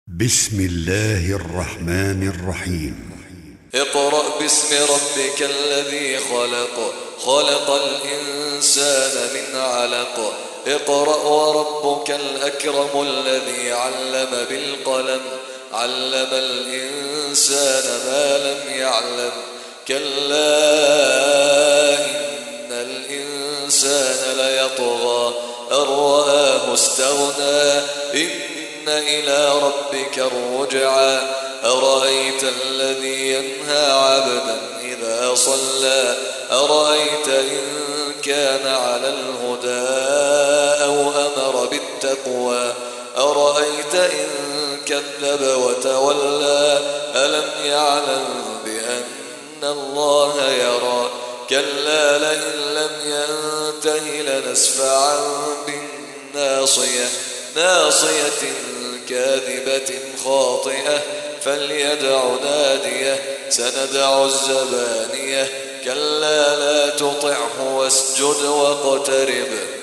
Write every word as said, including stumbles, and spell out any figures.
بسم الله الرحمن الرحيم. اقرأ باسم ربك الذي خلق خلق الإنسان من علق اقرأ وربك الأكرم الذي علم بالقلم علم الإنسان ما لم يعلم كلا إن الإنسان ليطغى أن رآه استغنى إن إلى ربك الرجعى أرأيت الذي ينهى عبدا إذا صلى أرأيت إن كان على الهدى أو أمر بالتقوى أرأيت إن كذب وتولى ألم يعلم بأن الله يرى كلا لئن لم ينته لنسفعا بالناصية ناصية كاذبة خاطئة فليدع ناديه سندع الزبانية كلا لا تطعه واسجد واقترب